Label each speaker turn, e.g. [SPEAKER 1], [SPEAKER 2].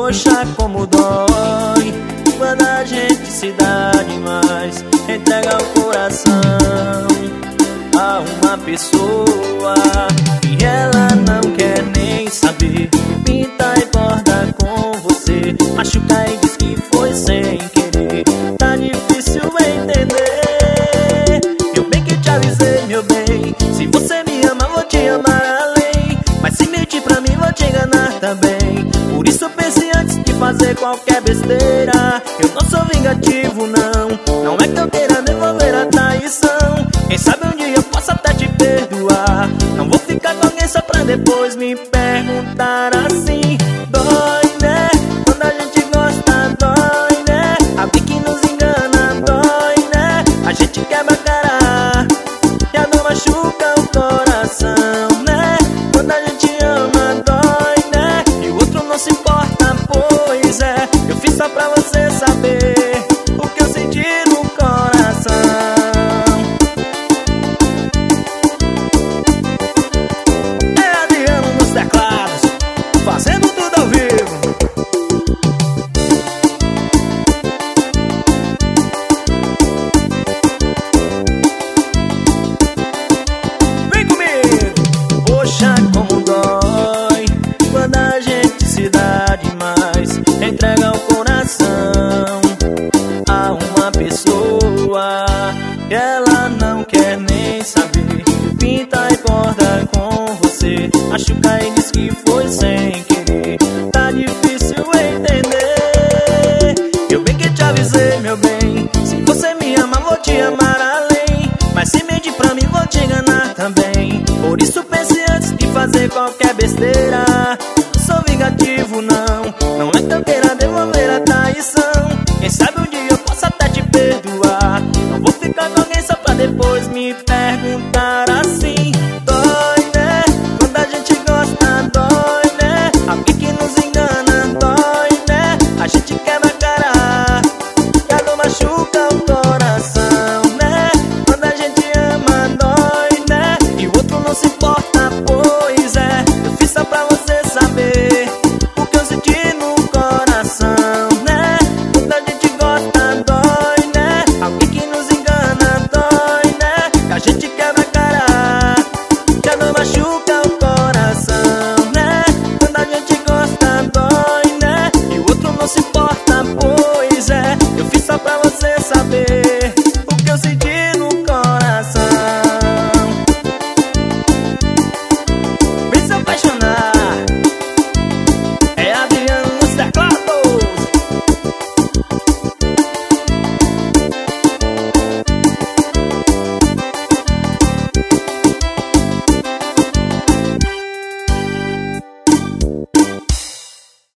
[SPEAKER 1] Poxa, como dói quando a gente se dá demais, entrega o coração a uma pessoa e ela não quer nem saber. Pinta e borda com você, machuca e diz que foi sem querer. Tá difícil entender. Eu bem que te avisei, meu bem, se você me ama, vou te amar além. Mas se mentir pra mim, vou te enganar também. Por isso pense antes de fazer qualquer besteira. Eu não sou vingativo, não. Não é que eu queira devolver a traição. Quem sabe um dia eu posso até te perdoar. Não vou ficar com alguém só pra depois me perguntar assim. Dói, né? Quando a gente gosta, dói, né? Alguém que nos engana, dói, né? A gente quebra a cara e a dor machuca o coração, né? Quando a gente ama, dói, né? E o outro não se importa, pois é. Eu fiz só pra você saber o que eu senti no coração. É Adriano nos teclados, fazendo tudo ao vivo. Vem comigo! Poxa, como dói quando a gente se dá demais, entrega o coração a uma pessoa e ela não quer nem saber. Pinta e borda com você, machuca e diz que foi sem querer. Tá difícil entender. Eu bem que te avisei, meu bem, se você me ama, vou te amar além. Mas se mentir pra mim, vou te enganar também. Por isso pense antes de fazer qualquer besteira.